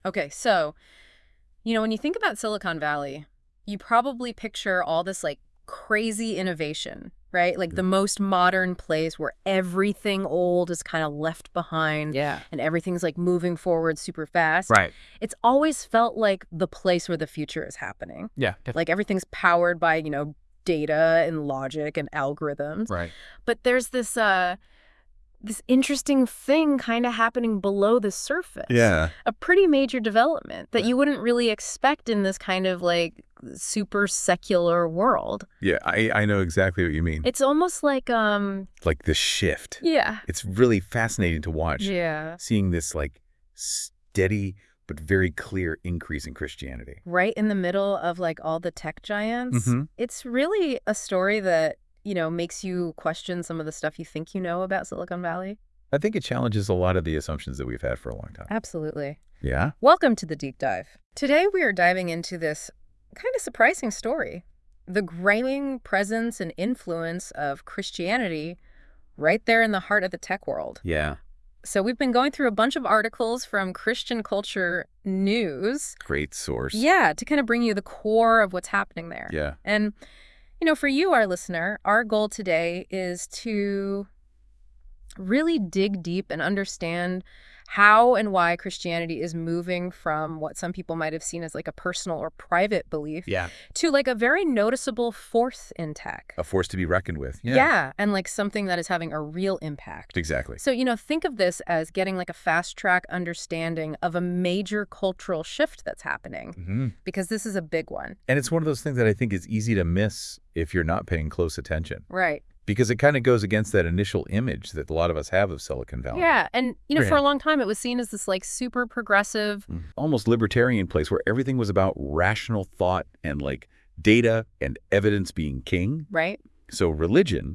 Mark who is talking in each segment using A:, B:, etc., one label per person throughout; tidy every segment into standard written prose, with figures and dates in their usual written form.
A: Okay, so, when you think about Silicon Valley, you probably picture all this like crazy innovation, right? Like the
B: Mm.
A: most modern place where everything old is kind of left behind
B: Yeah.
A: and everything's like moving forward super fast.
B: Right.
A: It's always felt like the place where the future is happening.
B: Yeah.
A: Like everything's powered by, data and logic and algorithms.
B: Right.
A: But there's this interesting thing kind of happening below the surface.
B: Yeah.
A: A pretty major development that you wouldn't really expect in this kind of like super secular world.
B: Yeah, I know exactly what you mean.
A: It's almost like
B: Like the shift.
A: yeah.
B: It's really fascinating to watch.
A: Yeah.
B: Seeing this like steady but very clear increase in Christianity.
A: Right in the middle of like all the tech giants.
B: Mm-hmm.
A: It's really a story that, makes you question some of the stuff you think you know about Silicon Valley.
B: I think it challenges a lot of the assumptions that we've had for a long time.
A: Absolutely.
B: Yeah?
A: Welcome to the deep dive. Today we are diving into this kind of surprising story. The growing presence and influence of Christianity right there in the heart of the tech world.
B: Yeah.
A: So we've been going through a bunch of articles from Christian Culture News.
B: Great source.
A: Yeah, to kind of bring you the core of what's happening there.
B: Yeah.
A: And, for you, our listener, our goal today is to really dig deep and understand how and why Christianity is moving from what some people might have seen as like a personal or private belief
B: Yeah.
A: to like a very noticeable force in tech.
B: A force to be reckoned with.
A: Yeah, and like something that is having a real impact.
B: Exactly.
A: So, think of this as getting like a fast track understanding of a major cultural shift that's happening,
B: Mm-hmm.
A: because this is a big one.
B: And it's one of those things that I think is easy to miss if you're not paying close attention.
A: Right.
B: Because it kind of goes against that initial image that a lot of us have of Silicon Valley.
A: Yeah, and
B: Right.
A: for a long time it was seen as this like super progressive.
B: Almost libertarian place where everything was about rational thought and like data and evidence being king.
A: Right?
B: So religion,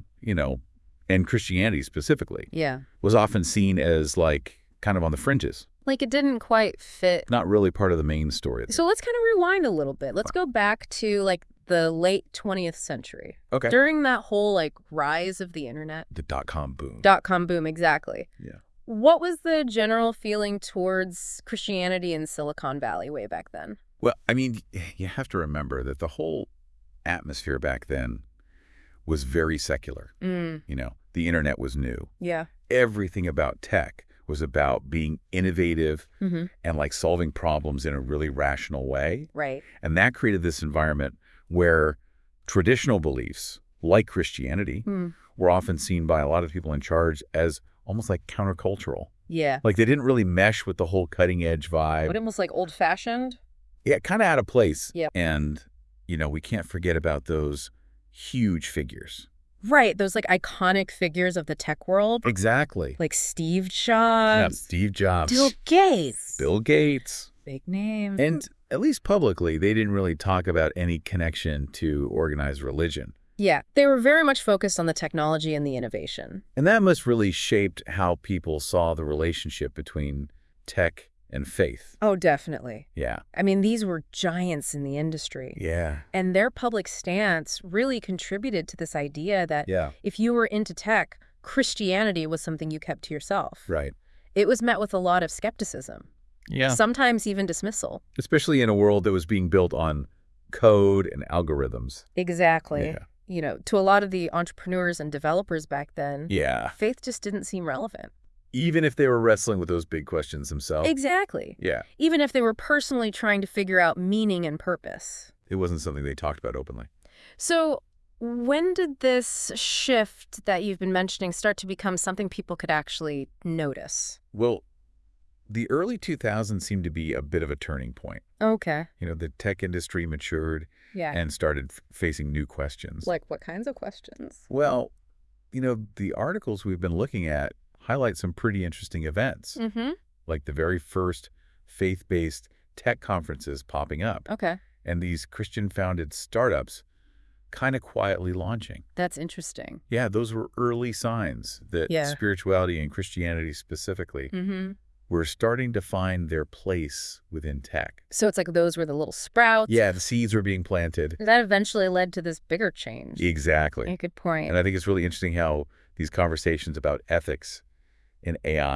B: and Christianity specifically,
A: Yeah.
B: was often seen as like kind of on the fringes,
A: Like it didn't quite fit.
B: not really part of the main story.
A: So let's kind of rewind a little bit. Let's go back to like the late 20th century.
B: Okay.
A: During that whole like rise of the internet.
B: The dot-com boom.
A: Dot-com boom, exactly.
B: Yeah.
A: What was the general feeling towards Christianity in Silicon Valley way back then?
B: Well, I mean, you have to remember that the whole atmosphere back then was very secular.
A: Mm,
B: The internet was new.
A: yeah.
B: Everything about tech was about being innovative
A: Mm-hmm.
B: and like solving problems in a really rational way.
A: Right.
B: And that created this environment where traditional beliefs, like Christianity,
A: Mm.
B: were often seen by a lot of people in charge as almost like countercultural.
A: Yeah.
B: Like they didn't really mesh with the whole cutting edge vibe.
A: But almost like old-fashioned?
B: Yeah, kind of out of place.
A: Yep.
B: And, we can't forget about those huge figures.
A: Right. Those like iconic figures of the tech world.
B: Exactly.
A: Like Steve
B: Yeah,
A: Jobs.
B: Steve Jobs.
A: Bill Gates.
B: Bill Gates.
A: Big names.
B: And at least publicly, they didn't really talk about any connection to organized religion.
A: Yeah, they were very much focused on the technology and the innovation.
B: And that must really shaped how people saw the relationship between tech and faith.
A: Oh, definitely.
B: Yeah.
A: I mean, these were giants in the industry.
B: Yeah.
A: And their public stance really contributed to this idea that
B: Yeah.
A: if you were into tech, Christianity was something you kept to yourself.
B: Right.
A: It was met with a lot of skepticism,
B: Yeah.
A: sometimes even dismissal.
B: Especially in a world that was being built on code and algorithms.
A: Exactly.
B: Yeah.
A: To a lot of the entrepreneurs and developers back then,
B: Yeah.
A: faith just didn't seem relevant.
B: Even if they were wrestling with those big questions themselves.
A: Exactly.
B: Yeah.
A: Even if they were personally trying to figure out meaning and purpose.
B: It wasn't something they talked about openly.
A: So when did this shift that you've been mentioning start to become something people could actually notice?
B: Well, the early 2000s seemed to be a bit of a turning point.
A: Okay.
B: The tech industry matured
A: Yeah.
B: and started facing new questions.
A: Like what kinds of questions?
B: Well, the articles we've been looking at highlight some pretty interesting events,
A: Mm-hmm.
B: like the very first faith-based tech conferences popping up,
A: Okay.
B: and these Christian-founded startups kind of quietly launching.
A: That's interesting.
B: Yeah, those were early signs that
A: Yeah.
B: spirituality and Christianity specifically
A: Mm-hmm.
B: were starting to find their place within tech.
A: So it's like those were the little sprouts.
B: Yeah, the seeds were being planted.
A: That eventually led to this bigger change.
B: Exactly.
A: A good point.
B: And I think it's really interesting how these conversations about ethics in AI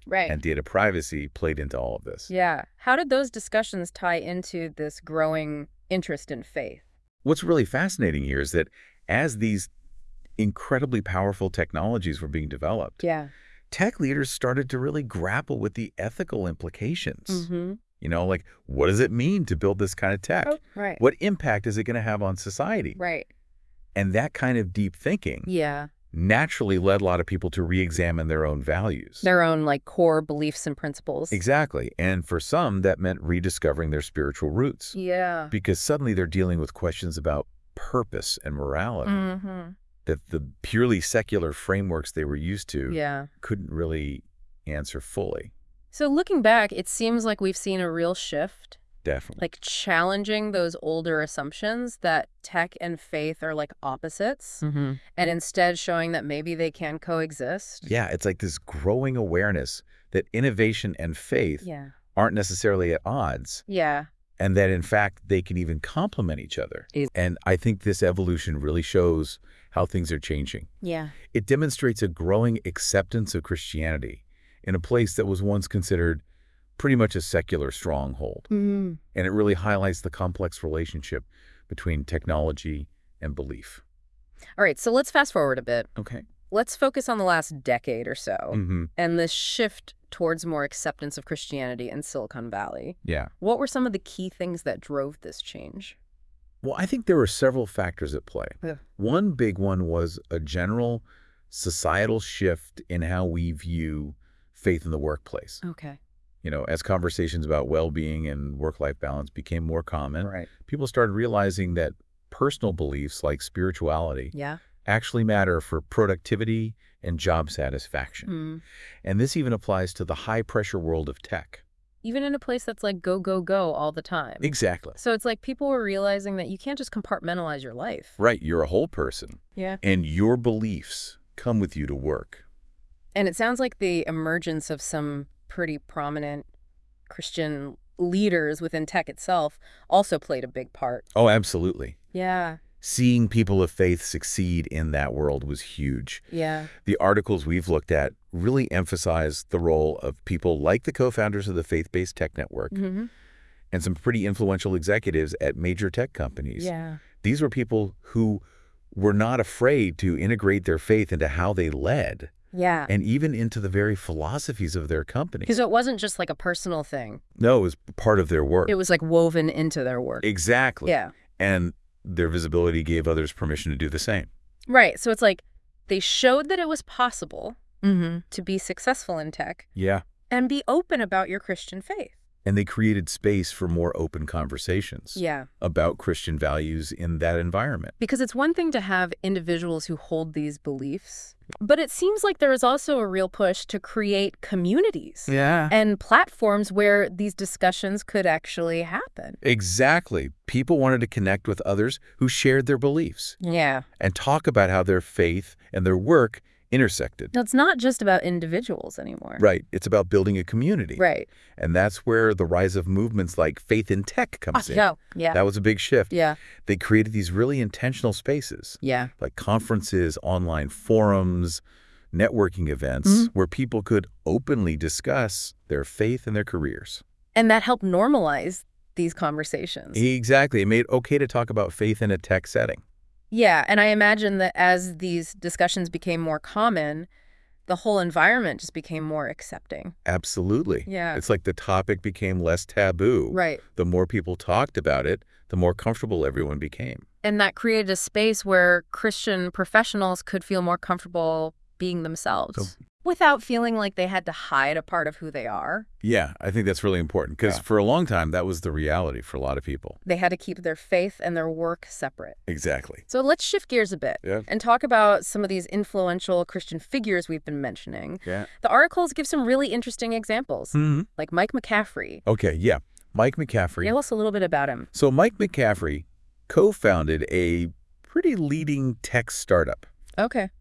A: Right.
B: and data privacy played into all of this.
A: Yeah. How did those discussions tie into this growing interest in faith?
B: What's really fascinating here is that as these incredibly powerful technologies were being developed,
A: Yeah.
B: tech leaders started to really grapple with the ethical implications.
A: Mm-hmm.
B: Like, what does it mean to build this kind of tech?
A: Oh, right.
B: What impact is it going to have on society?
A: Right.
B: And that kind of deep thinking
A: Yeah.
B: naturally led a lot of people to re-examine their own values.
A: Their own, like, core beliefs and principles.
B: Exactly. And for some, that meant rediscovering their spiritual roots.
A: Yeah.
B: Because suddenly they're dealing with questions about purpose and morality
A: Mm-hmm.
B: that the purely secular frameworks they were used to
A: Yeah.
B: couldn't really answer fully.
A: So looking back, it seems like we've seen a real shift,
B: Definitely.
A: like challenging those older assumptions that tech and faith are like opposites,
B: Mm-hmm.
A: and instead showing that maybe they can coexist.
B: Yeah, it's like this growing awareness that innovation and faith
A: Yeah.
B: aren't necessarily at odds,
A: Yeah.
B: and that, in fact, they can even complement each other. And I think this evolution really shows how things are changing.
A: Yeah.
B: It demonstrates a growing acceptance of Christianity in a place that was once considered pretty much a secular stronghold.
A: Mm-hmm.
B: And it really highlights the complex relationship between technology and belief.
A: All right, so let's fast forward a bit.
B: Okay.
A: Let's focus on the last decade or so
B: Mm-hmm.
A: and this shift towards more acceptance of Christianity in Silicon Valley.
B: Yeah.
A: What were some of the key things that drove this change?
B: Well, I think there were several factors at play.
A: Yeah.
B: One big one was a general societal shift in how we view faith in the workplace.
A: Okay.
B: As conversations about well-being and work-life balance became more common,
A: Right.
B: people started realizing that personal beliefs like spirituality
A: Yeah.
B: actually matter for productivity and job satisfaction.
A: Mm.
B: And this even applies to the high-pressure world of tech.
A: Even in a place that's like go, go, go all the time.
B: Exactly.
A: So it's like people were realizing that you can't just compartmentalize your life.
B: Right. You're a whole person,
A: Yeah.
B: and your beliefs come with you to work.
A: And it sounds like the emergence of some pretty prominent Christian leaders within tech itself also played a big part.
B: Oh, absolutely.
A: Yeah.
B: Seeing people of faith succeed in that world was huge.
A: Yeah.
B: The articles we've looked at really emphasize the role of people like the co-founders of the Faith-Based Tech Network
A: Mm-hmm.
B: and some pretty influential executives at major tech companies.
A: Yeah.
B: These were people who were not afraid to integrate their faith into how they led
A: Yeah.
B: and even into the very philosophies of their company.
A: Because it wasn't just like a personal thing.
B: No, it was part of their work.
A: It was like woven into their work.
B: Exactly.
A: Yeah.
B: And their visibility gave others permission to do the same.
A: Right. So it's like they showed that it was possible to be successful in tech
B: Yeah.
A: and be open about your Christian faith.
B: And they created space for more open conversations
A: Yeah.
B: about Christian values in that environment.
A: Because it's one thing to have individuals who hold these beliefs, but it seems like there is also a real push to create communities
B: Yeah.
A: and platforms where these discussions could actually happen.
B: Exactly. People wanted to connect with others who shared their beliefs
A: Yeah.
B: and talk about how their faith and their work intersected.
A: Now, it's not just about individuals anymore.
B: Right. It's about building a community.
A: Right.
B: And that's where the rise of movements like Faith in Tech comes in.
A: Yeah. Yeah.
B: That was a big shift.
A: Yeah.
B: They created these really intentional spaces,
A: Yeah.
B: like conferences, online forums, networking events, where people could openly discuss their faith and their careers.
A: And that helped normalize these conversations.
B: Exactly. It made it okay to talk about faith in a tech setting.
A: Yeah, and I imagine that as these discussions became more common, the whole environment just became more accepting.
B: Absolutely.
A: Yeah.
B: It's like the topic became less taboo.
A: Right.
B: The more people talked about it, the more comfortable everyone became.
A: And that created a space where Christian professionals could feel more comfortable being themselves without feeling like they had to hide a part of who they are.
B: Yeah, I think that's really important because for a long time, that was the reality for a lot of people.
A: They had to keep their faith and their work separate.
B: Exactly.
A: So let's shift gears a bit
B: Yeah.
A: and talk about some of these influential Christian figures we've been mentioning.
B: Yeah.
A: The articles give some really interesting examples,
B: Mm-hmm.
A: like Mike McCaffrey.
B: Okay, yeah. Mike McCaffrey.
A: Tell us a little bit about him.
B: So Mike McCaffrey co-founded a pretty leading tech startup.
A: Okay.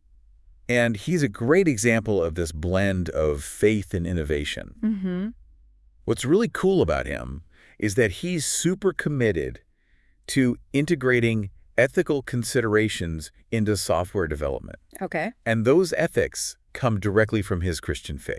B: And he's a great example of this blend of faith and innovation.
A: Mm-hmm.
B: What's really cool about him is that he's super committed to integrating ethical considerations into software development.
A: Okay.
B: And those ethics come directly from his Christian faith.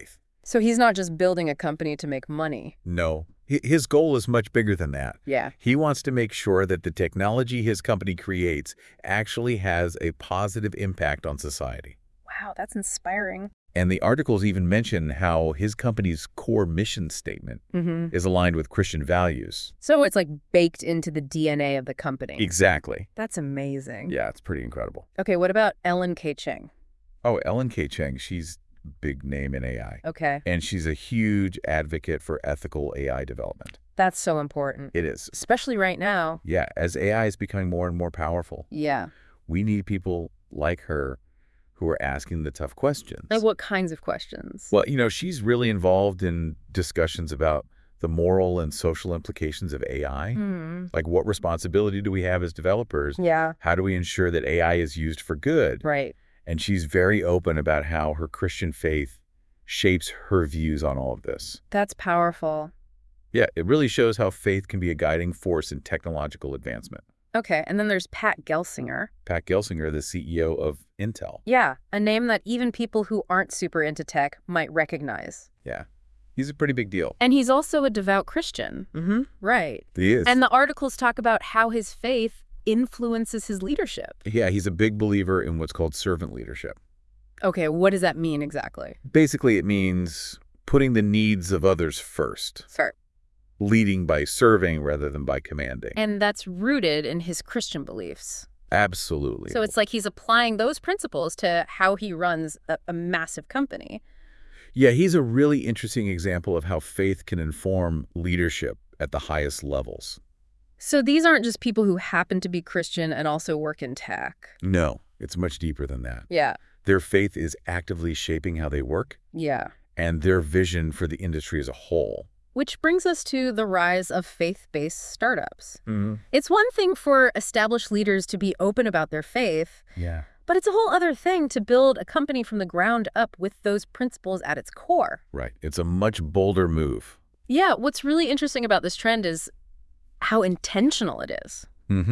A: So he's not just building a company to make money.
B: No, his goal is much bigger than that.
A: Yeah.
B: He wants to make sure that the technology his company creates actually has a positive impact on society.
A: Wow, that's inspiring.
B: And the articles even mention how his company's core mission statement is aligned with Christian values.
A: So it's like baked into the DNA of the company.
B: Exactly.
A: That's amazing.
B: Yeah, it's pretty incredible.
A: Okay, what about Ellen K. Cheng?
B: Oh, Ellen K. Cheng, she's a big name in AI.
A: Okay.
B: And she's a huge advocate for ethical AI development.
A: That's so important.
B: It is.
A: Especially right now.
B: Yeah, as AI is becoming more and more powerful,
A: Yeah.
B: we need people like her who are asking the tough questions.
A: Like what kinds of questions?
B: Well, she's really involved in discussions about the moral and social implications of AI. Like, what responsibility do we have as developers?
A: Yeah.
B: How do we ensure that AI is used for good?
A: Right.
B: And she's very open about how her Christian faith shapes her views on all of this.
A: That's powerful.
B: Yeah, it really shows how faith can be a guiding force in technological advancement.
A: Okay, and then there's Pat Gelsinger.
B: Pat Gelsinger, the CEO of Intel.
A: Yeah, a name that even people who aren't super into tech might recognize.
B: Yeah, he's a pretty big deal.
A: And he's also a devout Christian. Right.
B: He is.
A: And the articles talk about how his faith influences his leadership.
B: Yeah, he's a big believer in what's called servant leadership.
A: Okay, what does that mean exactly?
B: Basically, it means putting the needs of others first.
A: Fair.
B: Leading by serving rather than by commanding.
A: And that's rooted in his Christian beliefs.
B: Absolutely.
A: So it's like he's applying those principles to how he runs a massive company.
B: Yeah, he's a really interesting example of how faith can inform leadership at the highest levels.
A: So these aren't just people who happen to be Christian and also work in tech.
B: No, it's much deeper than that.
A: Yeah.
B: Their faith is actively shaping how they work
A: Yeah.
B: and their vision for the industry as a whole.
A: Which brings us to the rise of faith-based startups. It's one thing for established leaders to be open about their faith,
B: Yeah.
A: but it's a whole other thing to build a company from the ground up with those principles at its core.
B: Right. It's a much bolder move.
A: Yeah, what's really interesting about this trend is how intentional it is.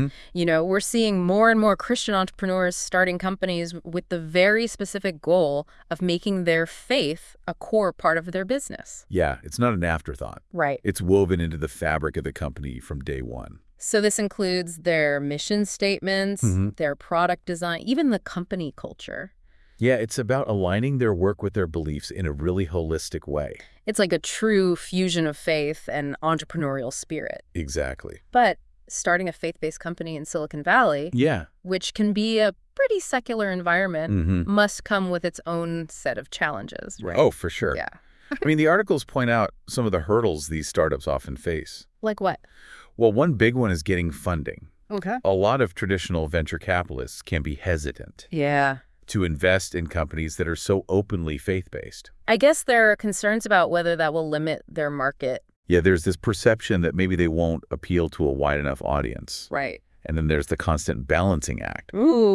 A: We're seeing more and more Christian entrepreneurs starting companies with the very specific goal of making their faith a core part of their business.
B: Yeah, it's not an afterthought.
A: Right.
B: It's woven into the fabric of the company from day one.
A: So this includes their mission statements, their product design, even the company culture.
B: Yeah, it's about aligning their work with their beliefs in a really holistic way.
A: It's like a true fusion of faith and entrepreneurial spirit.
B: Exactly.
A: But starting a faith-based company in Silicon Valley, which can be a pretty secular environment, must come with its own set of challenges, right?
B: Oh, for sure.
A: Yeah.
B: I mean, the articles point out some of the hurdles these startups often face.
A: Like what?
B: Well, one big one is getting funding.
A: Okay.
B: A lot of traditional venture capitalists can be hesitant to invest in companies that are so openly faith-based.
A: I guess there are concerns about whether that will limit their market.
B: Yeah, there's this perception that maybe they won't appeal to a wide enough audience.
A: Right.
B: And then there's the constant balancing act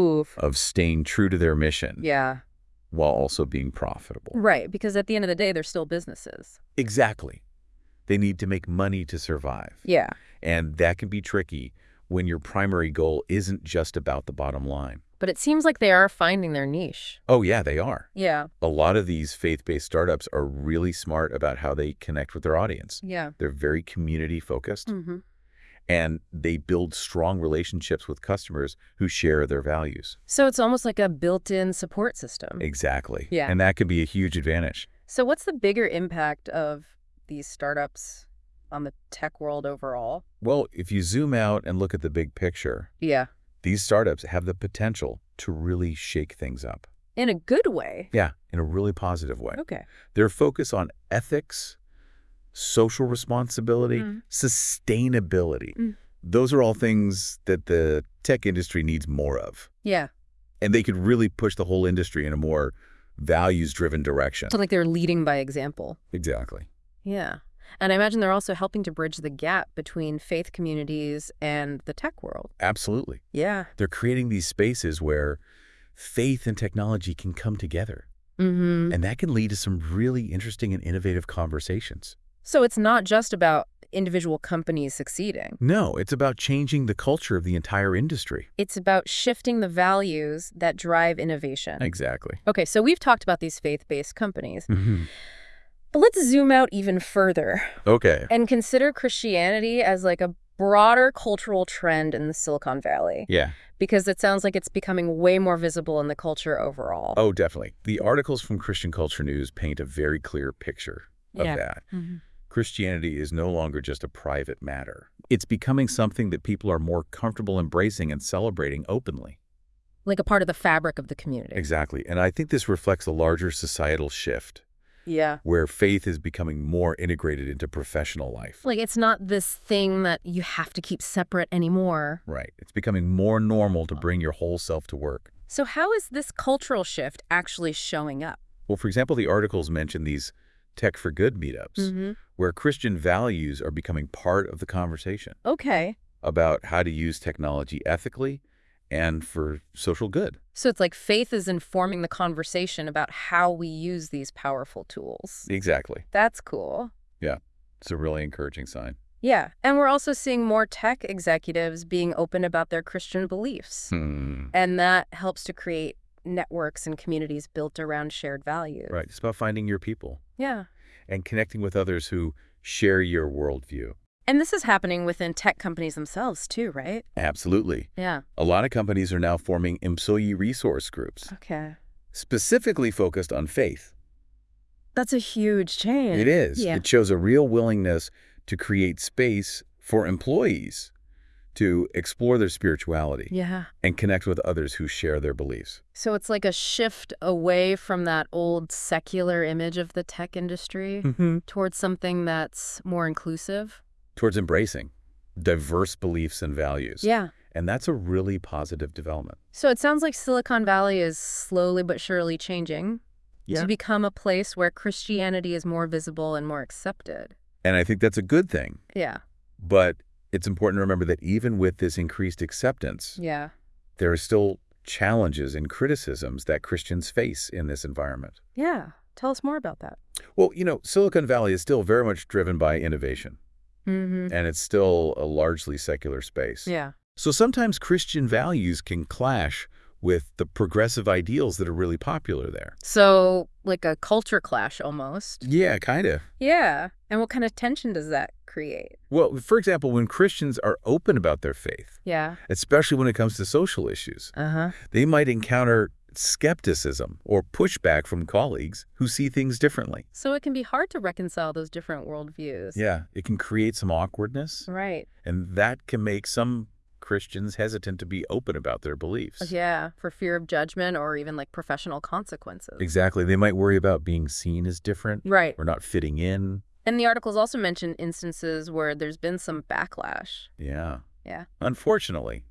A: of
B: staying true to their mission.
A: Yeah.
B: While also being profitable.
A: Right, because at the end of the day, they're still businesses.
B: Exactly. They need to make money to survive.
A: Yeah.
B: And that can be tricky when your primary goal isn't just about the bottom line.
A: But it seems like they are finding their niche.
B: Oh, yeah, they are.
A: Yeah.
B: A lot of these faith-based startups are really smart about how they connect with their audience.
A: Yeah.
B: They're very community-focused. And they build strong relationships with customers who share their values.
A: So it's almost like a built-in support system.
B: Exactly.
A: Yeah.
B: And that can be a huge advantage.
A: So what's the bigger impact of these startups on the tech world overall?
B: Well, if you zoom out and look at the big picture, these startups have the potential to really shake things up.
A: In a good way?
B: Yeah, in a really positive way.
A: Okay.
B: Their focus on ethics, social responsibility, sustainability. Those are all things that the tech industry needs more of.
A: Yeah.
B: And they could really push the whole industry in a more values-driven direction.
A: So like they're leading by example.
B: Exactly.
A: Yeah. And I imagine they're also helping to bridge the gap between faith communities and the tech world.
B: Absolutely.
A: Yeah.
B: They're creating these spaces where faith and technology can come together. And that can lead to some really interesting and innovative conversations.
A: So it's not just about individual companies succeeding.
B: No, it's about changing the culture of the entire industry.
A: It's about shifting the values that drive innovation.
B: Exactly.
A: Okay, so we've talked about these faith-based companies. But let's zoom out even further
B: Okay.
A: and consider Christianity as like a broader cultural trend in the Silicon Valley.
B: Yeah.
A: Because it sounds like it's becoming way more visible in the culture overall.
B: Oh, definitely. The articles from Christian Culture News paint a very clear picture of that. Christianity is no longer just a private matter. It's becoming something that people are more comfortable embracing and celebrating openly.
A: Like a part of the fabric of the community.
B: Exactly. And I think this reflects a larger societal shift
A: Yeah.
B: where faith is becoming more integrated into professional life.
A: Like it's not this thing that you have to keep separate anymore.
B: Right. It's becoming more normal to bring your whole self to work.
A: So how is this cultural shift actually showing up?
B: Well, for example, the articles mention these Tech for Good meetups, where Christian values are becoming part of the conversation
A: Okay.
B: about how to use technology ethically and for social good.
A: So it's like faith is informing the conversation about how we use these powerful tools.
B: Exactly.
A: That's cool.
B: Yeah. It's a really encouraging sign.
A: Yeah. And we're also seeing more tech executives being open about their Christian beliefs. And that helps to create networks and communities built around shared values.
B: Right. It's about finding your people.
A: Yeah.
B: And connecting with others who share your worldview.
A: And this is happening within tech companies themselves too, right?
B: Absolutely.
A: Yeah.
B: A lot of companies are now forming employee resource groups,
A: Okay.
B: specifically focused on faith.
A: That's a huge change.
B: It is.
A: Yeah.
B: It shows a real willingness to create space for employees to explore their spirituality
A: Yeah.
B: and connect with others who share their beliefs.
A: So it's like a shift away from that old secular image of the tech industry towards something that's more inclusive.
B: Towards embracing diverse beliefs and values.
A: Yeah.
B: And that's a really positive development.
A: So it sounds like Silicon Valley is slowly but surely changing to become a place where Christianity is more visible and more accepted.
B: And I think that's a good thing.
A: Yeah.
B: But it's important to remember that even with this increased acceptance,
A: Yeah.
B: there are still challenges and criticisms that Christians face in this environment.
A: Yeah. Tell us more about that.
B: Well, Silicon Valley is still very much driven by innovation, and it's still a largely secular space.
A: Yeah.
B: So sometimes Christian values can clash with the progressive ideals that are really popular there.
A: So like a culture clash almost.
B: Yeah, kind of.
A: Yeah. And what kind of tension does that create?
B: Well, for example, when Christians are open about their faith,
A: Yeah.
B: especially when it comes to social issues, they might encounter skepticism or pushback from colleagues who see things differently.
A: So it can be hard to reconcile those different worldviews.
B: Yeah, it can create some awkwardness,
A: Right.
B: and that can make some Christians hesitant to be open about their beliefs.
A: Yeah, for fear of judgment or even like professional consequences.
B: Exactly. They might worry about being seen as different
A: Right.
B: or not fitting in.
A: And the articles also mention instances where there's been some backlash.
B: Yeah.
A: Yeah.
B: Unfortunately,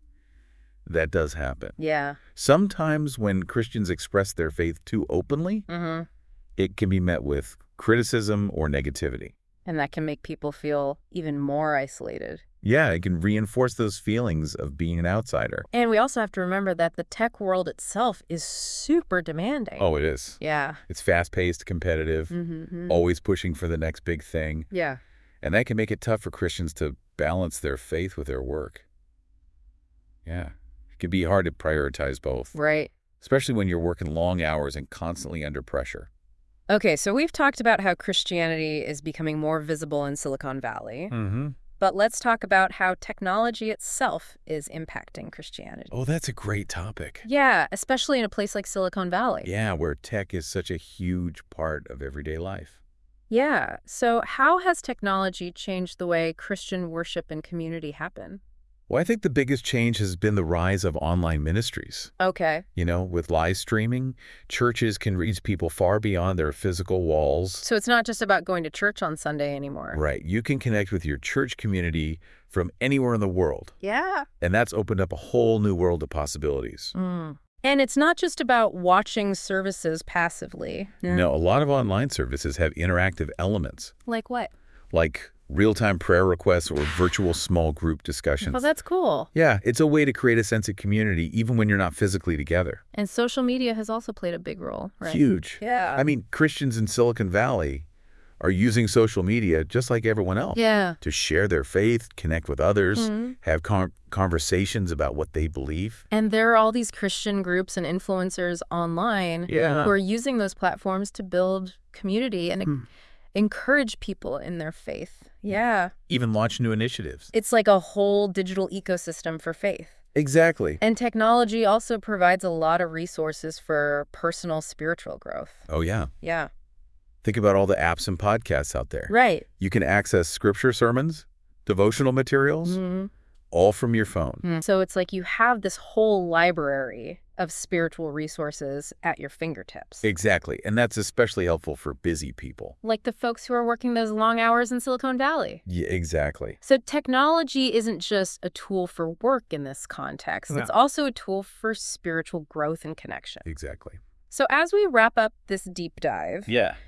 B: that does happen.
A: Yeah.
B: Sometimes when Christians express their faith too openly, it can be met with criticism or negativity.
A: And that can make people feel even more isolated.
B: Yeah, it can reinforce those feelings of being an outsider.
A: And we also have to remember that the tech world itself is super demanding.
B: Oh, it is.
A: Yeah.
B: It's fast-paced, competitive, always pushing for the next big thing.
A: Yeah.
B: And that can make it tough for Christians to balance their faith with their work. Yeah. It can be hard to prioritize both.
A: Right.
B: Especially when you're working long hours and constantly under pressure.
A: Okay, so we've talked about how Christianity is becoming more visible in Silicon Valley. But let's talk about how technology itself is impacting Christianity.
B: Oh, that's a great topic.
A: Yeah, especially in a place like Silicon Valley.
B: Yeah, where tech is such a huge part of everyday life.
A: Yeah. So how has technology changed the way Christian worship and community happen?
B: Well, I think the biggest change has been the rise of online ministries.
A: Okay.
B: With live streaming, churches can reach people far beyond their physical walls.
A: So it's not just about going to church on Sunday anymore.
B: Right. You can connect with your church community from anywhere in the world.
A: Yeah.
B: And that's opened up a whole new world of possibilities.
A: And it's not just about watching services passively.
B: No, a lot of online services have interactive elements,
A: Like what?
B: like real-time prayer requests or virtual small group discussions.
A: Well, that's cool.
B: Yeah, it's a way to create a sense of community even when you're not physically together.
A: And social media has also played a big role, right?
B: Huge.
A: Yeah.
B: I mean, Christians in Silicon Valley are using social media just like everyone else.
A: Yeah.
B: To share their faith, connect with others, have conversations about what they believe.
A: And there are all these Christian groups and influencers online who are using those platforms to build community. And encourage people in their faith. Yeah.
B: Even launch new initiatives.
A: It's like a whole digital ecosystem for faith.
B: Exactly.
A: And technology also provides a lot of resources for personal spiritual growth.
B: Oh, yeah.
A: Yeah.
B: Think about all the apps and podcasts out there.
A: Right.
B: You can access scripture sermons, devotional materials, all from your phone.
A: So it's like you have this whole library of spiritual resources at your fingertips.
B: Exactly. And that's especially helpful for busy people.
A: Like the folks who are working those long hours in Silicon Valley.
B: Yeah, exactly.
A: So technology isn't just a tool for work in this context. It's also a tool for spiritual growth and connection.
B: Exactly.
A: So as we wrap up this deep dive,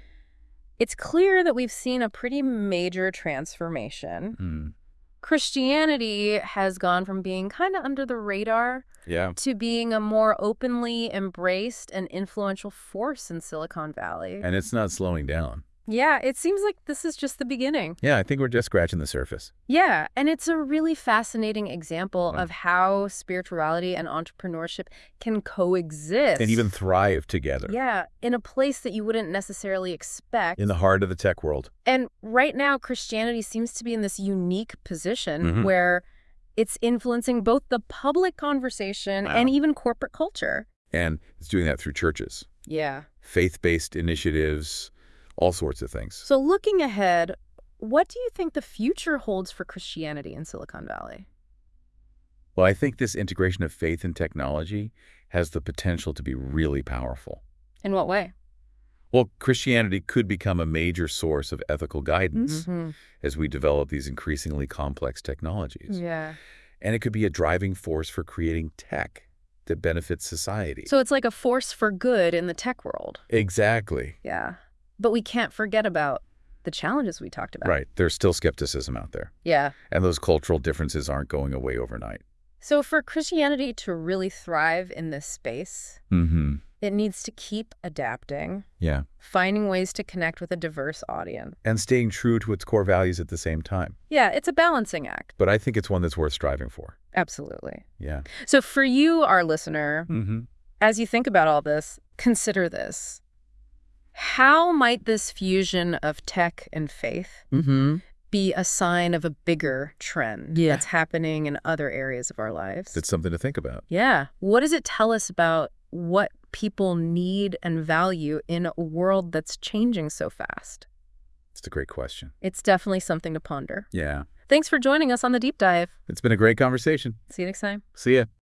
A: it's clear that we've seen a pretty major transformation. Christianity has gone from being kind of under the radar to being a more openly embraced and influential force in Silicon Valley.
B: And it's not slowing down.
A: Yeah, it seems like this is just the beginning.
B: Yeah, I think we're just scratching the surface.
A: Yeah, and it's a really fascinating example of how spirituality and entrepreneurship can coexist.
B: And even thrive together.
A: Yeah, in a place that you wouldn't necessarily expect.
B: In the heart of the tech world.
A: And right now, Christianity seems to be in this unique position where it's influencing both the public conversation and even corporate culture.
B: And it's doing that through churches.
A: Yeah.
B: Faith-based initiatives, all sorts of things.
A: So looking ahead, what do you think the future holds for Christianity in Silicon Valley?
B: Well, I think this integration of faith and technology has the potential to be really powerful.
A: In what way?
B: Well, Christianity could become a major source of ethical guidance as we develop these increasingly complex technologies.
A: Yeah.
B: And it could be a driving force for creating tech that benefits society.
A: So it's like a force for good in the tech world.
B: Exactly.
A: Yeah. But we can't forget about the challenges we talked about.
B: Right. There's still skepticism out there.
A: Yeah.
B: And those cultural differences aren't going away overnight.
A: So for Christianity to really thrive in this space, it needs to keep adapting, finding ways to connect with a diverse audience.
B: And staying true to its core values at the same time.
A: Yeah, it's a balancing act.
B: But I think it's one that's worth striving for.
A: Absolutely.
B: Yeah.
A: So for you, our listener, as you think about all this, consider this. How might this fusion of tech and faith be a sign of a bigger trend that's happening in other areas of our lives?
B: It's something to think about.
A: Yeah. What does it tell us about what people need and value in a world that's changing so fast?
B: It's a great question.
A: It's definitely something to ponder.
B: Yeah.
A: Thanks for joining us on The Deep Dive.
B: It's been a great conversation.
A: See you next time.
B: See ya.